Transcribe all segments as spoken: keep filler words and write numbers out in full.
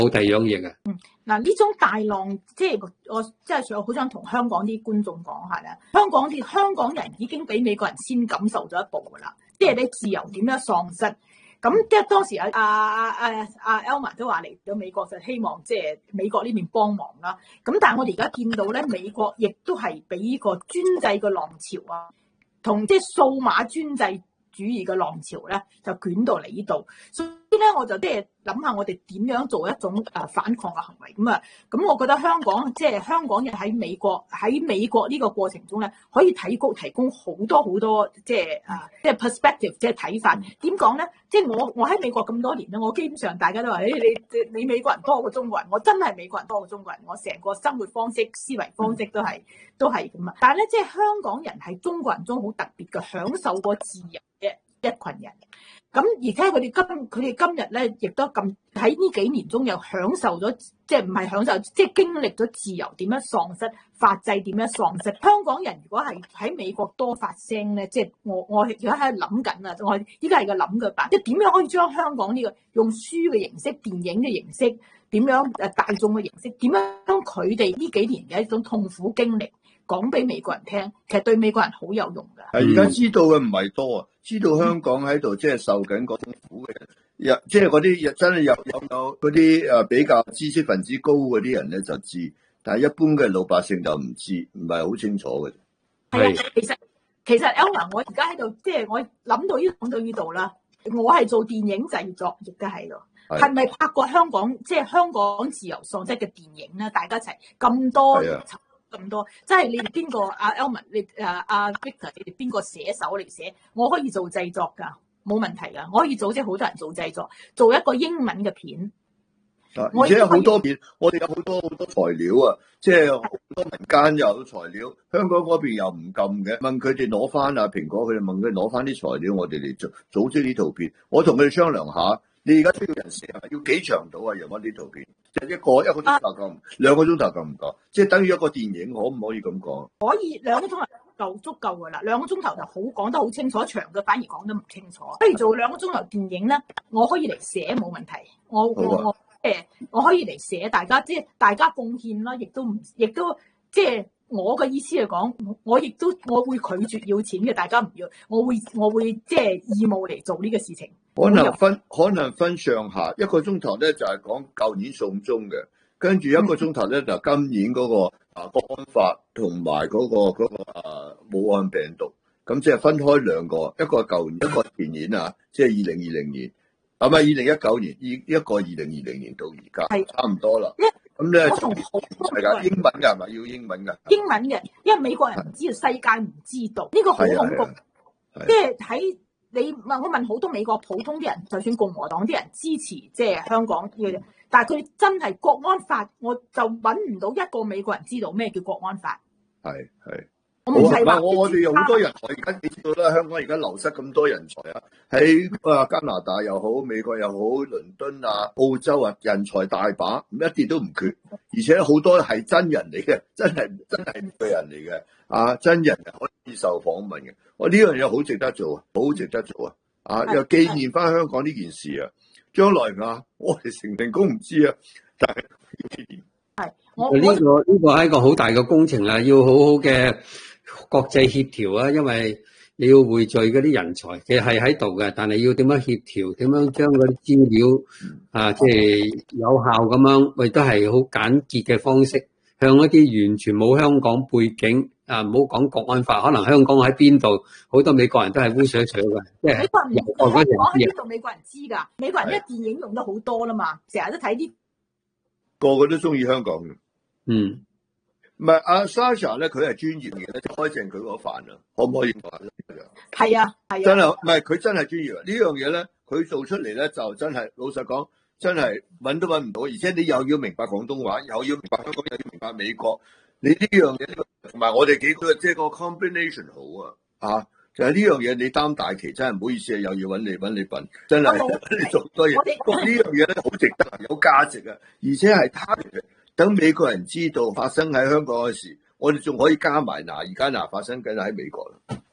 冇第二樣嘢嘅。 嗯，嗱呢種大浪，即係我即係想好想同香港啲觀眾講下咧，香港啲香港人已經比美國人先感受咗一步噶啦，即係你自由點樣喪失。咁即係當時啊啊啊啊 Elma 都話嚟到美國就希望即係美國呢邊幫忙啦。咁但係我哋而家見到咧，美國亦都係俾呢個專制嘅浪潮啊，同即係數碼專制主義嘅浪潮咧，就捲到嚟呢度。所以咧，我就即係諗下我哋點樣做一種誒反抗嘅行為咁啊。咁我覺得香港即係香港人喺美國喺美國呢個過程中咧，可以提供提供好多好多即係啊即係 perspective 即係睇法。點講咧？即係我我喺美國咁多年咧，我基本上大家都話誒你你美國人多過中國人，我真係美國人多過中國人，我成個生活方式、思維方式都係都係咁啊。但係咧，即係香港人係中國人中好特別嘅，享受過自由嘅一群人。咁而且佢哋今佢哋今日咧，亦都咁喺呢幾年中又享受咗，即係唔係享受，即係經歷咗自由點樣喪失，法制點樣喪失。香港人如果係喺美國多發聲咧，即係我我而家喺度諗緊啊，我依家係個諗嘅吧，即係點樣可以將香港呢個用書嘅形式、電影嘅形式，點樣誒大眾嘅形式，點樣將佢哋呢幾年嘅一種痛苦經歷講俾美國人聽，其實對美國人好有用㗎。 係而家知道嘅唔係多啊，知道香港喺度即係受緊嗰種苦嘅人，即係嗰啲真係有有有嗰啲誒比較知識分子高嗰啲人咧就知，但係一般嘅老百姓就唔知，唔係好清楚嘅。 係啊，其實其實 Elma 我而家喺度，即係我諗到呢講到呢度啦，我係做電影製作，亦都喺度。係咪拍過香港即係香港自由喪失嘅電影咧？大家一齊咁多。咁多，即係你哋邊個阿 Elma，你誒阿 Victor，你哋邊個寫手嚟寫？我可以做製作㗎，冇問題㗎。我可以組織好多人做製作，做一個英文嘅片。 而且有好多片，我哋有好多好多材料啊，即係好多民間有材料，香港嗰邊又唔禁嘅，問佢哋攞翻啊蘋果，佢哋問佢攞翻啲材料，我哋嚟做組織呢套片。我同佢哋商量下。你而家需要人寫係要幾長到啊？用翻呢套片，即係一個一個鐘頭夠，兩個鐘頭夠唔夠？即係等於一個電影，可唔可以咁講？ 可以兩個鐘頭夠足夠噶啦，兩個鐘頭就好講得好清楚，長嘅反而講得唔清楚。不如做兩個鐘頭電影咧，我可以嚟寫冇問題。我我我誒，我可以嚟寫，大家即係大家貢獻啦，亦都唔亦都即係我嘅意思嚟講，我亦都我會拒絕要錢嘅，大家唔要，我會我會即係義務嚟做呢個事情。 可能分可能分上下，一個鐘頭咧就係講舊年送中嘅，跟住一個鐘頭咧就今年嗰個啊國安法同埋嗰個嗰個啊武漢病毒，咁即係分開兩個，一個舊年一個前年啊，即係二零二零年，啊唔係二零一九年，一一個二零二零年到而家，係差唔多啦。咁咧係噶，英文噶係咪要英文噶？ 英文嘅，因為美國人唔知道，世界唔知道，呢個好恐怖，即係喺。你問我問好多美國普通啲人，就算共和黨啲人支持即係香港嘅，但係佢真係國安法，我就揾唔到一個美國人知道咩叫國安法。 係係， 我唔係話我我哋有好多人才，而家你知道啦，香港而家流失咁多人才啊，喺啊加拿大又好，美國又好，倫敦啊、澳洲啊，人才大把，一啲都唔缺，而且好多係真人嚟嘅，真係真係唔係人嚟嘅。啊！真人可以受訪問嘅，我呢樣嘢好值得做啊，好值得做啊！啊，又紀念翻香港呢件事啊，將來啊，我哋成唔成功唔知啊，但係要紀念。 係，我呢個呢個係一個好大嘅工程啦，要好好嘅國際協調啊，因為你要匯聚嗰啲人才，其實係喺度嘅，但係要點樣協調，點樣將嗰啲資料啊，即係有效咁樣，亦都係好簡潔嘅方式，向一啲完全冇香港背景。啊！唔好講國安法，可能香港喺邊度，好多美國人都係烏水水嘅，即係美國人唔講喺邊度，美國人知㗎。美國人啲電影用得好多啦嘛，成日都睇啲個個都中意香港嘅。 嗯， 唔係阿 Sasha 咧，佢係專業嘅咧，開正佢嗰飯啊，可唔可以話咧？ 係啊，係啊， 真係唔係佢真係專業啊！呢樣嘢咧，佢做出嚟咧就真係老實講，真係揾都揾唔到，而且你又要明白廣東話，又要明白香港，又要明白美國。你呢樣嘢同埋我哋幾個即係個 combination 好啊，啊就係呢樣嘢你擔大旗真係唔好意思啊，又要揾你揾你笨，真係你做多嘢。呢樣嘢咧好值得，有價值啊，而且係他等美國人知道發生喺香港嘅事，我哋仲可以加埋嗱，而家嗱發生緊喺美國啦。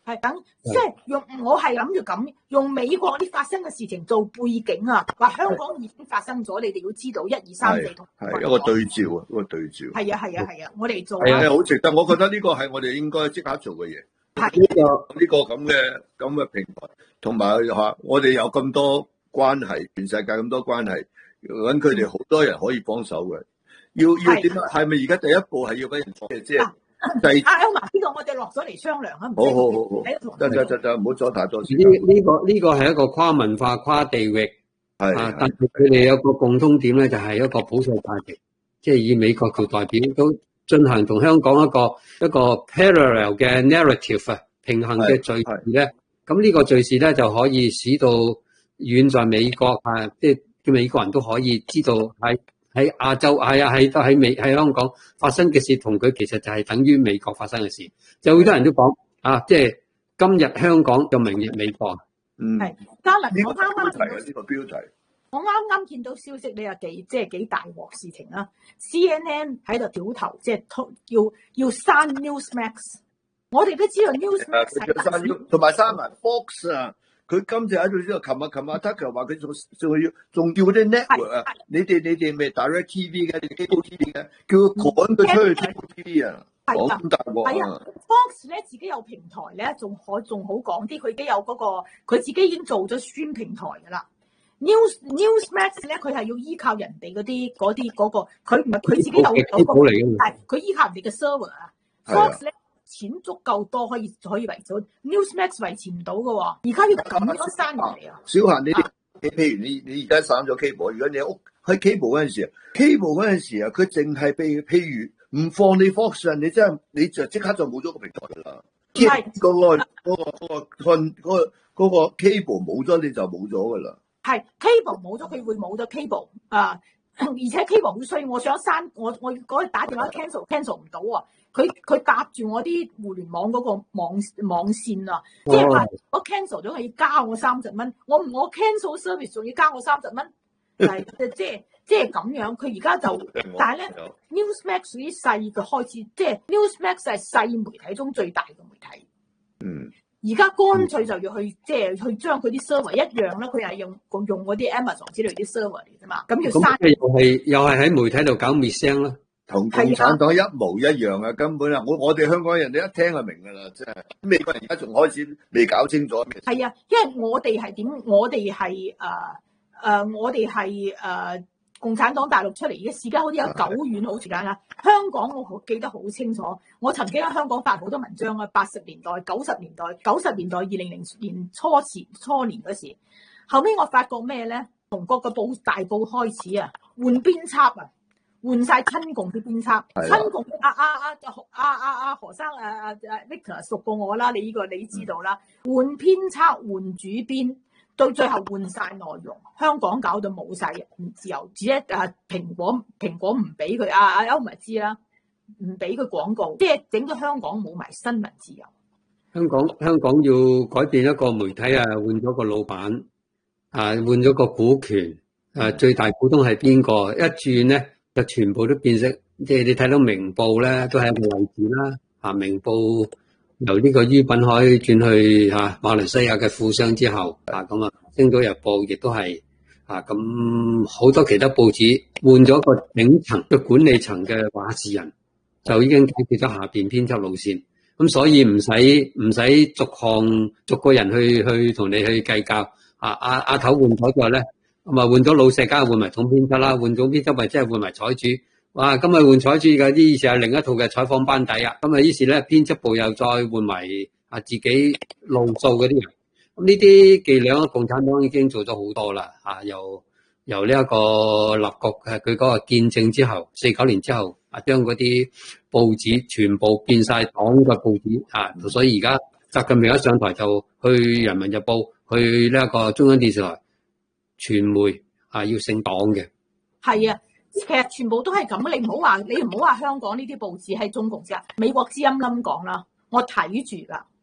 係等即係用我係諗住咁用美國啲發生嘅事情做背景啊，話香港已經發生咗，你哋要知道一二三四同係一個對照啊，一個對照。 係啊係啊係啊，我哋做係啊，好值得。我覺得呢個係我哋應該即刻做嘅嘢。 係呢個呢個咁嘅咁嘅平台，同埋嚇我哋有咁多關係，全世界咁多關係，揾佢哋好多人可以幫手嘅。要要點啊？係咪而家第一步係要俾人即係即係？第阿 Elma 呢個我哋落咗嚟商量啊， 好好好好，得得得得，唔好阻太多時間。呢呢個呢個係一個跨文化、跨地域， 係啊，但係佢哋有個共通點咧，就係一個普世價值，即係以美國做代表，都進行同香港一個一個 parallel 嘅 narrative 啊，平衡嘅敘事咧。咁呢個敘事咧就可以使到遠在美國啊，即係嘅美國人都可以知道喺。喺亞洲係啊，係都喺美喺香港發生嘅事，同佢其實就係等於美國發生嘅事。就好多人都講啊，即係今日香港就明日美國。 嗯， 係嘉麟，我啱啱見到呢個標題， 我啱啱見到消息，你又幾即係幾大鑊事情啊 ？C N N 喺度屌頭，即係要要刪 Newsmax。我哋都知道 Newsmax 係同埋刪埋 Fox 啊。佢今次喺度呢度，琴日琴日 Tucker 話佢仲仲要仲叫嗰啲 network 啊，你哋你哋咪 Direct T V 嘅，你哋 Cable T V 嘅，叫佢趕佢出去 Cable T V 啊，講咁大鑊啊 ！Fox 咧自己有平台咧，仲可仲好講啲，佢已經有嗰、那個，佢自己已經做咗 stream 平台噶啦。News Newsmax 咧，佢係要依靠人哋嗰啲嗰啲嗰個，佢唔係佢自己有嗰、那個，係佢依靠人哋嘅 server 啊。Fox 咧。錢足夠多可以可以維持 Newsmax 維持唔到嘅喎，而家要咁樣刪落嚟啊！ 小嫻，你哋你譬如你你而家刪咗 cable，如果你屋喺 cable 嗰陣時啊 ，cable 嗰陣時啊，佢淨係譬譬如唔放你 Fox 啊，你真係你就即刻就冇咗個平台噶啦。係嗰個嗰個嗰個嗰個嗰個 cable 冇咗你就冇咗噶啦。 係 cable 冇咗，佢會冇咗 cable 啊！而且 cable 好衰，我想刪我我嗰日打電話 cancel cancel 唔到啊！佢佢搭住我啲互聯網嗰個網網線啊，即係話我 cancel 咗，佢要加我三十蚊。我我 cancel service 仲要加我三十蚊，係即係即係咁樣。佢而家就，但係咧 Newsmax 屬於細嘅開始，即係 Newsmax 係細媒體中最大嘅媒體。 嗯， 而家乾脆就要去即係去將佢啲 server 一樣啦，佢係用用嗰啲 Amazon 之類啲 server 嚟啫嘛。咁要刪， 咁又係又係喺媒體度搞滅聲啦。 同共產黨一模一樣啊！根本啊，我我哋香港人你一聽就明噶啦，即係美國人而家仲開始未搞清楚。 係啊，因為我哋係點？我哋係誒誒，我哋係誒共產黨大陸出嚟嘅時間，好似有久遠好時間啦。香港我好記得好清楚，我曾經喺香港發好多文章啊，八十年代、九十年代、九十年代、二零零年初時初年嗰時，後尾我發覺咩咧？從各個報大報開始啊，換編輯啊！換晒親共啲編輯，親共阿阿阿阿阿阿何生阿阿阿 Victor 熟過我啦，你呢個你知道啦。換編輯換主編，到最後換晒內容，香港搞到冇晒唔自由，只一啊蘋果蘋果唔俾佢，阿阿歐咪知啦，唔俾佢廣告，即係整咗香港冇埋新聞自由。 香港香港要改變一個媒體啊，換咗個老闆啊，換咗個股權啊，最大股東係邊個？一轉咧。就全部都變色，即係你睇到明報咧，都係一個例子啦。啊，明報由呢個于品海轉去嚇馬來西亞嘅富商之後，啊咁啊，星島日報亦都係啊咁好多其他報紙換咗個頂層嘅管理層嘅話事人，就已經解決咗下邊編輯路線。咁所以唔使唔使逐項逐個人去去同你去計較。啊阿阿頭換咗之後咧。咁啊，換咗老細，梗係換埋總編輯啦。換總編輯咪即係換埋採主。哇，今日換採主嘅啲意思係另一套嘅採訪班底啊。咁啊，於是咧編輯部又再換埋啊自己路數嗰啲人。咁呢啲伎倆，共產黨已經做咗好多啦。啊，由由呢一個立國誒，佢嗰個建政之後，四九年之後啊，將嗰啲報紙全部變晒黨嘅報紙啊。所以而家習近平一上台就去人民日報，去呢一個中央電視台。傳媒啊，要姓黨嘅， 係啊，其實全部都係咁。你唔好話，你唔好話香港呢啲報紙係中共之下，美國之音咁講啦，我睇住啦，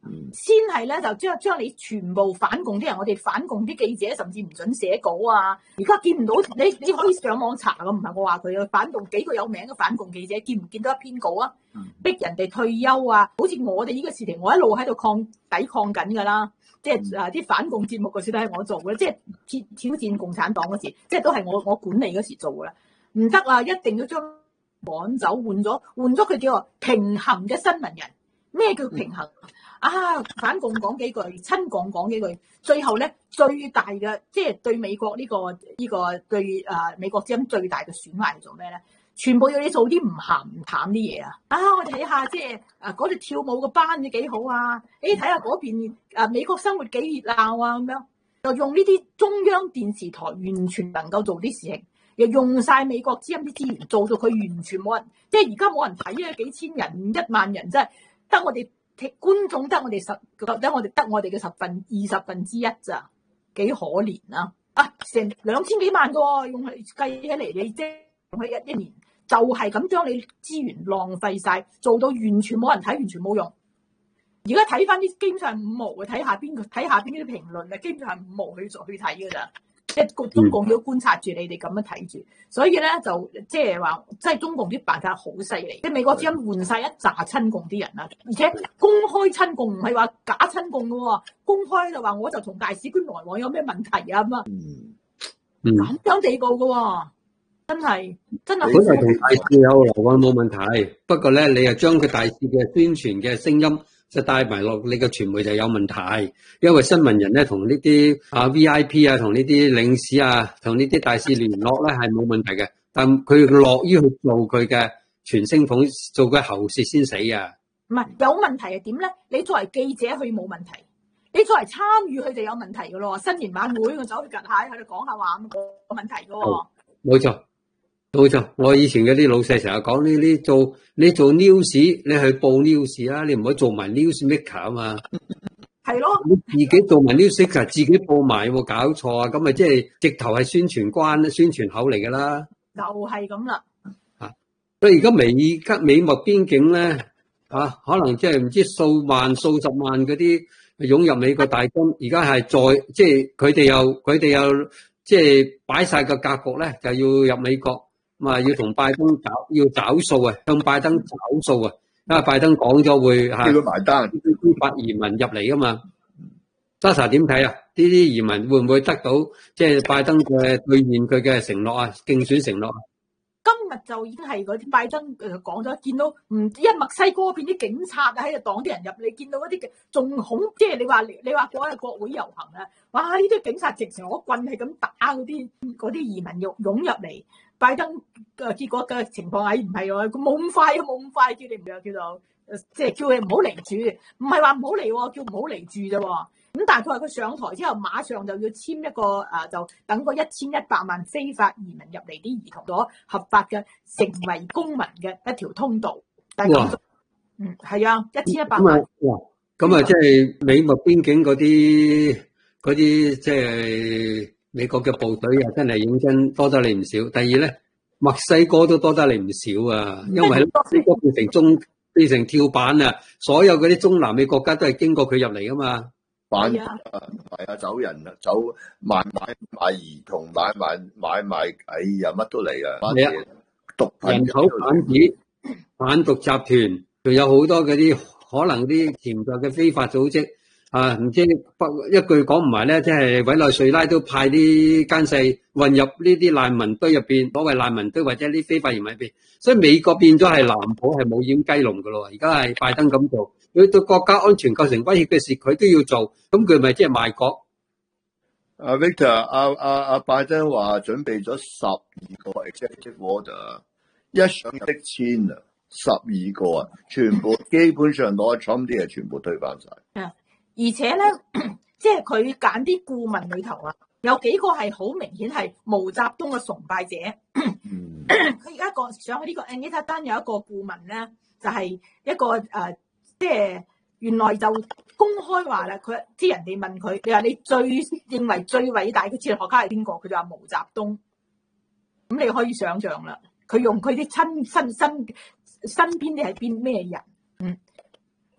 先係咧就將將你全部反共啲人，我哋反共啲記者甚至唔准寫稿啊！而家見唔到你，你可以上網查噶，唔係我話佢啊，反共幾個有名嘅反共記者，見唔見到一篇稿啊？逼人哋退休啊！好似我哋呢個事情，我一路喺度抗抵抗緊㗎啦，即係啊啲反共節目嗰時都係我做嘅，即係挑挑戰共產黨嗰時，即係都係我我管理嗰時做㗎啦。唔得啊！一定要將趕走，換咗換咗佢叫做平衡嘅新聞人。咩叫平衡？啊，反共講幾句，親共講幾句，最後咧最大嘅即係對美國呢、這個呢、這個對啊、呃、美國之音最大嘅損害係做咩咧？全部要你做啲唔鹹唔淡啲嘢啊！啊，我哋睇下即係啊嗰度跳舞個班嘅幾好啊！你睇下嗰邊啊美國生活幾熱鬧啊咁樣，就用呢啲中央電視台完全能夠做啲事情，又用晒美國之音啲資源，做到佢完全冇人，即係而家冇人睇啊！幾千人、一萬人，真係得我哋。觀眾得我哋十，得我哋得我哋嘅十分二十分之一咋，幾可憐啊！啊，成兩千幾萬個，用嚟計起嚟，你即係用去一一年，就係咁將你資源浪費晒，做到完全冇人睇，完全冇用。而家睇翻啲基本上五毛嘅，睇下邊個睇下邊啲評論啊，基本上係五毛去去睇㗎咋。即係中共要觀察住你哋咁樣睇住，所以咧就即係話，即係中共啲辦法好犀利。即係美國之音換晒一紮親共啲人啦，而且公開親共，唔係話假親共嘅喎，公開就話我就同大使館來往有咩問題啊咁啊，咁樣地步嘅喎，真係真係。 本來同大使有來往冇問題，不過咧你又將佢大使嘅宣傳嘅聲音就帶埋落你嘅傳媒就有問題，因為新聞人咧同呢啲啊 V I P 啊，同呢啲領事啊，同呢啲大使聯絡咧係冇問題嘅，但佢樂於去做佢嘅傳聲筒，做佢喉舌先死啊！ 唔係有問題係點咧？你作為記者去冇問題，你作為參與佢就有問題噶咯。新年晚會我走去趌下喺度講下話咁冇問題噶喎。冇錯。冇錯，我以前嗰啲老細成日講呢啲做你做 news， 你去報 news 啦，你唔好做埋 news maker 啊嘛。 係咯， 你自己做埋 news maker，自己報埋有冇搞錯啊？咁咪即係直頭係宣傳關、宣傳口嚟噶啦。 就係咁啦。 啊，所以而家美吉美墨邊境咧，啊，可能即係唔知數萬、數十萬嗰啲湧入美國大軍，而家係再即係佢哋又佢哋又即係擺晒個格局咧，就要入美國。咁啊，要同拜登找要找數啊，向拜登找數啊，因為拜登講咗會嚇叫佢埋單， 非法移民入嚟噶嘛。莎莎點睇啊？呢啲移民會唔會得到即係拜登嘅兌現佢嘅承諾啊？競選承諾啊？ 今日就已經係嗰啲拜登誒講咗，見到唔因為墨西哥嗰邊啲警察啊喺度擋啲人入，你見到嗰啲嘅仲恐，即係你話你話嗰日國會遊行啊，哇！呢啲警察直情攞棍係咁打嗰啲嗰啲移民湧湧入嚟。拜登嘅結果嘅情況係唔係喎？佢冇咁快，冇咁快，叫你唔要叫做，即係叫你唔好嚟住，唔係話唔好嚟，叫唔好嚟住啫。咁但係佢話佢上台之後，馬上就要簽一個誒，就等個一千一百萬非法移民入嚟啲兒童咗合法嘅成為公民嘅一條通道。哇！嗯，係啊，一千一百萬。 哇！咁啊，即係美墨邊境嗰啲嗰啲即係。美國嘅部隊啊，真係認真多得你唔少。第二咧，墨西哥都多得你唔少啊，因為墨西哥變成中變成跳板啊，所有嗰啲中南美國家都係經過佢入嚟噶嘛。 反啊，係啊，走人啊，走買買買兒童，買買買買，哎呀，乜都嚟啊！ 係啊，毒人口販子、販毒集團，仲有好多嗰啲可能啲潛在嘅非法組織。啊，唔知一句講唔埋咧，即係委內瑞拉都派啲奸細混入呢啲難民堆入邊，所謂難民堆或者啲非法移民入邊，所以美國變咗係藍譜，係冇掩雞籠噶咯。而家係拜登咁做，佢對國家安全構成威脅嘅事，佢都要做，咁佢咪即係賣國？ 阿 Victor，阿阿阿拜登話準備咗十二個 executive order， 一上即簽啊，十二個啊，全部基本上攞 Trump 啲嘢全部推翻晒。 而且咧，即係佢揀啲顧問裏頭啊，有幾個係好明顯係毛澤東嘅崇拜者。佢而家講上去呢個 Anita Dunn 有一個顧問咧，就係、是、一個誒、呃，即係原來就公開話啦，佢即係人哋問佢，你話你最認為最偉大嘅哲學家係邊個？佢就話毛澤東。咁你可以想象啦，佢用佢啲親身身身邊啲係邊咩人？嗯， 哦。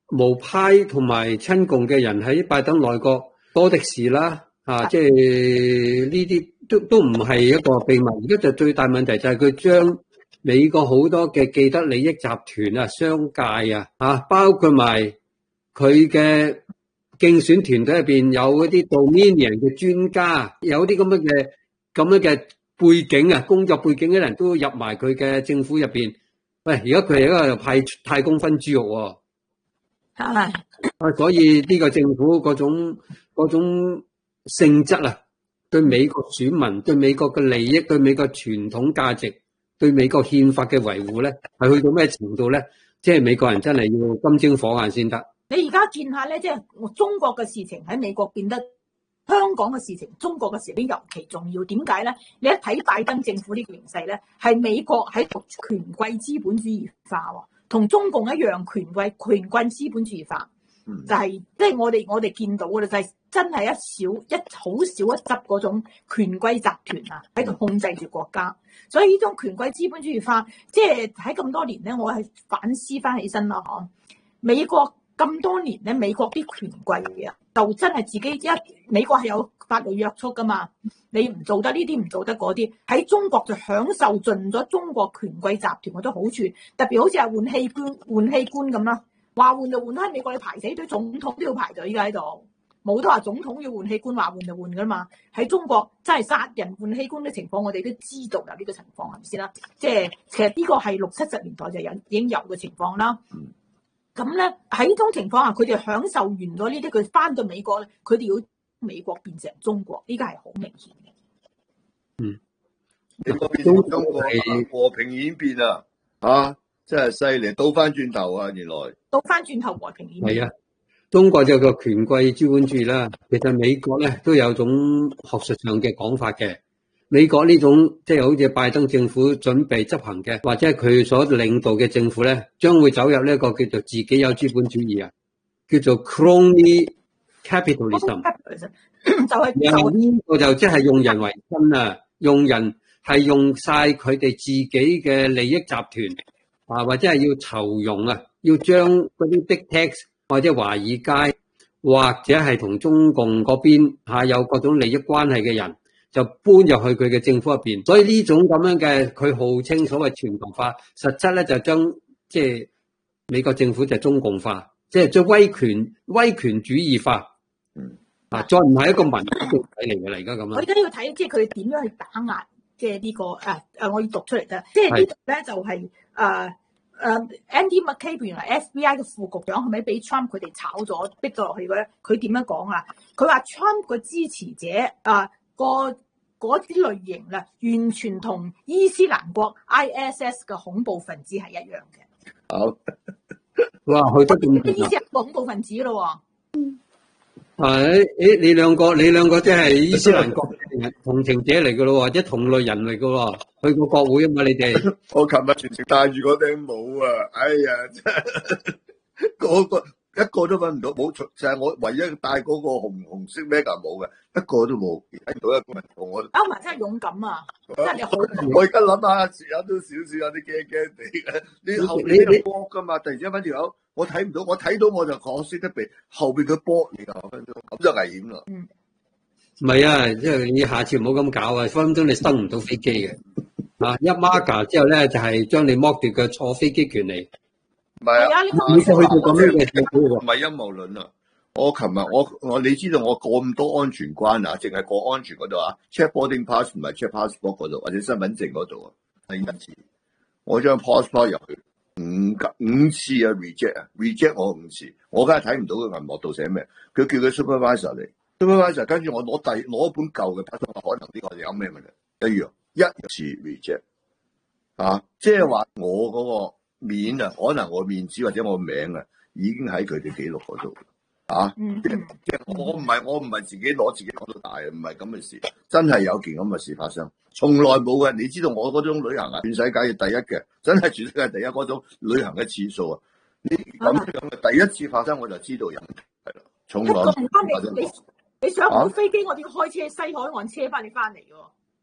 無派同埋親共嘅人喺拜登內閣多的是啦，啊，即係呢啲都都唔係一個秘密。而家就最大問題就係佢將美國好多嘅既得利益集團啊、商界啊，啊，包括埋佢嘅競選團隊入邊有嗰啲 Dominion 嘅專家，有啲咁樣嘅咁樣嘅背景啊，工作背景嘅人都入埋佢嘅政府入邊。喂，而家佢係一個派太公分豬肉喎。 係啊，所以呢個政府嗰種嗰種性質啊，對美國選民、對美國嘅利益、對美國傳統價值、對美國憲法嘅維護咧，係去到咩程度咧？即係美國人真係要金睛火眼先得。 你而家見下咧，即係中國嘅事情喺美國變得香港嘅事情，中國嘅事情尤其重要。點解咧？你一睇拜登政府呢個形勢咧，係美國喺度權貴資本主義化喎。同中共一樣權貴權貴資本主義化，就係即係我哋我哋見到嘅就係真係一小一好少一執嗰種權貴集團啊，喺度控制住國家。所以呢種權貴資本主義化，即係喺咁多年咧，我係反思翻起身啦，嗬。美國咁多年咧，美國啲權貴啊，就真係自己一美國係有法律約束噶嘛，你唔做得呢啲，唔做得嗰啲，喺中國就享受盡咗中國權貴集團嗰啲好處，特別好似係換器官換器官咁啦，話換就換，喺美國你排死隊總統都要排隊㗎喺度，冇得話總統要換器官話換就換㗎嘛。喺中國真係殺人換器官嘅情況，我哋都知道有呢個情況係咪先啦？即係其實呢個係六七十年代就有已經有嘅情況啦。咁咧喺呢種情況下，佢哋享受完咗呢啲，佢翻到美國咧，佢哋要美國變成中國，呢個係好明顯嘅。 嗯， 美國變成中國係和平演變啊！啊，真係犀利，倒翻轉頭啊！原來倒翻轉頭和平演變。 係啊，中國就個權貴資本主義啦。其實美國咧都有種學術上嘅講法嘅。美國呢種即係好似拜登政府準備執行嘅，或者係佢所領導嘅政府咧，將會走入呢一個叫做自己有資本主義啊，叫做 crony capitalism。就係呢個就即係用人為親啊，用人係用晒佢哋自己嘅利益集團啊，或者係要籌容啊，要將嗰啲 big tech 或者華爾街或者係同中共嗰邊嚇有各種利益關係嘅人，就搬入去佢嘅政府入邊。所以呢種咁樣嘅佢號稱所謂全球化，實質咧就將即係美國政府就中共化，即係將威權威權主義化。嗯。啊！再唔係一個民主嘅體嚟嘅啦，而家咁樣。我而家要睇，即係佢哋點樣去打壓，即係呢個誒誒、啊，我要讀出嚟啫。即係呢度咧就係誒誒 Andy McCabe 原來 F B I 嘅副局長係咪俾 Trump 佢哋炒咗，逼咗落去嘅咧？佢點樣講啊？佢話 Trump 嘅支持者啊，個嗰啲類型啦，完全同伊斯蘭國 I S S 嘅恐怖分子係一樣嘅。好， 哇！佢都咁伊斯蘭國恐怖分子咯喎。 係，誒，你兩個，你兩個即係伊斯蘭國同情者嚟噶咯，或者同類人嚟噶喎，去過國會啊嘛，你哋。我琴日全程戴住嗰頂帽啊，哎呀，真係個個一個都揾唔到，冇就係我唯一戴嗰個紅紅色 mega 帽嘅，一個都冇，睇到一個人同我。歐文真係勇敢啊！真係好。我而家諗下，時有都少少有啲驚驚地嘅。你後邊有波噶嘛？突然之間揾條友。我睇唔到，我睇到我就可惜得避後邊佢波嚟㗎，咁就危險啦。嗯，唔係啊，即係你下次唔好咁搞啊，分分鐘你登唔到飛機嘅。啊，一 mark 之後咧就係將你剝奪嘅坐飛機權利。唔係啊，你去到咁樣嘅政府喎，唔係陰謀論啊！我琴日我我你知道我過咁多安全關啊，淨係過安全嗰度啊 ，check boarding pass 唔係 check passport 嗰度，或者身份證嗰度啊，第一次我將 passport 入去。五五次啊 reject 啊 reject 我五次，我梗係睇唔到個銀幕度寫咩，佢叫佢 supervisor 嚟 supervisor， 跟住我攞第攞一本舊嘅 passport， 可能呢個有咩問題一樣一次 reject 啊，即係話我嗰個面啊，可能我面子或者我名啊，已經喺佢哋記錄嗰度啊，即係我唔係我唔係自己攞自己講到大啊，唔係咁嘅事，真係有件咁嘅事發生。從來冇嘅，你知道我嗰種旅行啊，全世界嘅第一嘅，真係全世界第一嗰種旅行嘅次數啊！呢咁樣嘅第一次發生，我就知道有問題係啦。從來冇發生過。你你上唔到飛機，我哋要開車西海岸車翻你翻嚟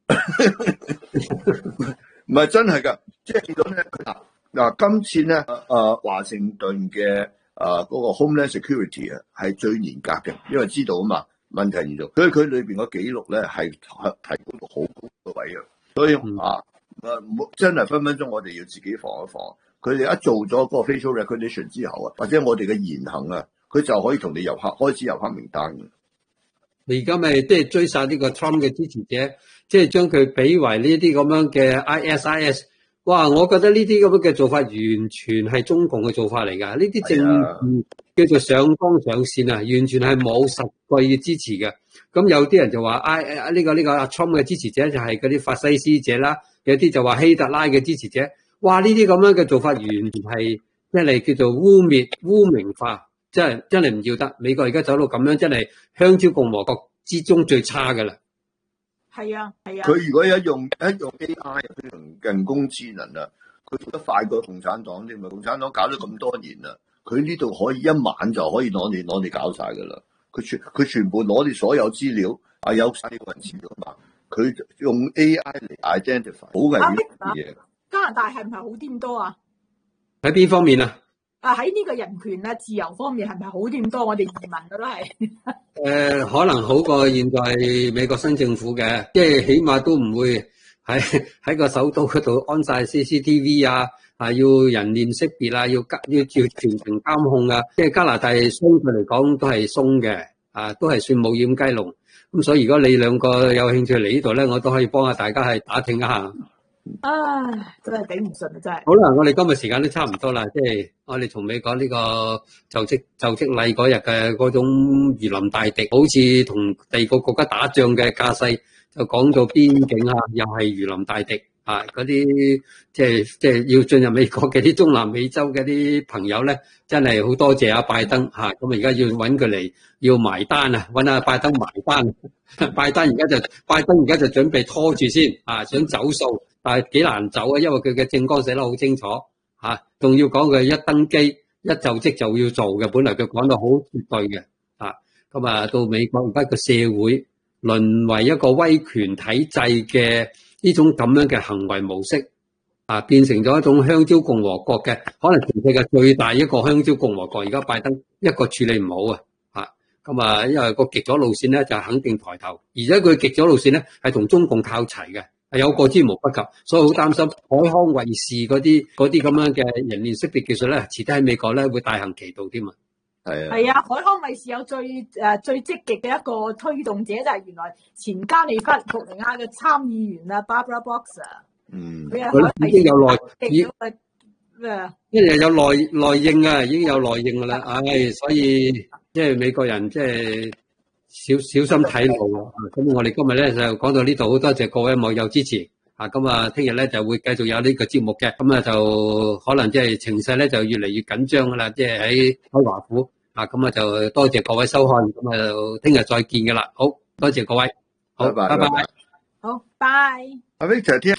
嘅。唔係真係㗎，即係見到咧嗱嗱，今次咧誒華盛頓嘅啊嗰個 Homeland Security 啊係最嚴格嘅，因為知道啊嘛問題嚴重，所以佢裏邊個記錄咧係提高到好高個位啊，所以啊誒真係分分鐘我哋要自己防一防。佢哋一做咗嗰個 facial recognition 之後啊，或者我哋嘅言行啊，佢就可以同你入黑開始入黑名單嘅。 你而家咪即係追殺呢個 Trump 嘅支持者，即係將佢比為呢啲咁樣嘅 I S I S。哇！我覺得呢啲咁樣嘅做法完全係中共嘅做法嚟㗎。呢啲政治叫做上綱上線啊，完全係冇實際嘅支持嘅。咁有啲人就話啊呢個呢個阿 Trump 嘅支持者就係嗰啲法西斯者啦，有啲就話希特拉嘅支持者。哇！呢啲咁樣嘅做法完全係即係叫做污蔑、污名化，真係真係唔要得。美國而家走到咁樣，真係香蕉共和國之中最差㗎啦。 係啊，係啊。 佢如果一用一用 A I， 佢用人工智能啊，佢做得快過共產黨添嘛？共產黨搞咗咁多年啦，佢呢度可以一晚就可以攞你攞你搞晒㗎啦。佢全佢全部攞你所有資料，啊有晒呢個人資料嘛？佢用 A I 嚟 identify， 好危險嘅嘢。 加拿大係唔係好啲咁多啊？ 喺邊方面啊？ 啊喺呢個人權啊、自由方面係咪好啲咁多？我哋移民嘅都係。 誒、呃，可能好過現在美國新政府嘅，即係起碼都唔會喺喺個首都嗰度安晒 C C T V 啊，啊要人臉識別啊，要要要全程監控啊。即係加拿大相對嚟講都係鬆嘅，啊都係算冇掩雞籠。咁所以如果你兩個有興趣嚟呢度咧，我都可以幫下大家係打聽一下。 唉，真係頂唔順啊！真係。 好啦，我哋今日時間都差唔多啦，即係我哋從美國呢個就職就職禮嗰日嘅嗰種如臨大敵，好似同第二個國家打仗嘅架勢，就講到邊境啊，又係如臨大敵啊！嗰啲即係即係要進入美國嘅啲中南美洲嘅啲朋友咧，真係好多謝阿拜登吓，咁而家要揾佢嚟要埋單啊，揾阿拜登埋單，拜登而家就拜登而家就準備拖住先啊，想走數。但係幾難走啊，因為佢嘅政綱寫得好清楚嚇，仲要講佢一登基一就職就要做嘅，本來佢講得好絕對嘅嚇。咁啊，到美國而家個社會淪為一個威權體制嘅呢種咁樣嘅行為模式啊，變成咗一種香蕉共和國嘅，可能全世界最大一個香蕉共和國。而家拜登一個處理唔好啊嚇，咁啊，因為個極左路線咧就肯定抬頭，而且佢極左路線咧係同中共靠齊嘅。係有過之無不及，所以好擔心海康衛視嗰啲嗰啲咁樣嘅人臉識別技術咧，遲啲喺美國咧會大行其道添啊！ 係啊， 係啊，海康衛視有最誒、呃、最積極嘅一個推動者就係原來前加利福福尼亞嘅參議員啊 Barbara Boxer， 嗯， 佢係已經有內已咩？因為有內內應啊，已經有內應噶啦，唉、哎，所以即係美國人即係。小小心睇路啊！咁我哋今日咧就講到呢度，好多謝各位網友支持啊！咁啊，聽日咧就會繼續有呢個節目嘅，咁啊就可能即係情勢咧就越嚟越緊張噶啦，即係喺喺華府啊！咁啊就多謝各位收看，咁啊就聽日再見噶啦，好多謝各位，好，拜拜， 好，拜。 阿 Victor 聽。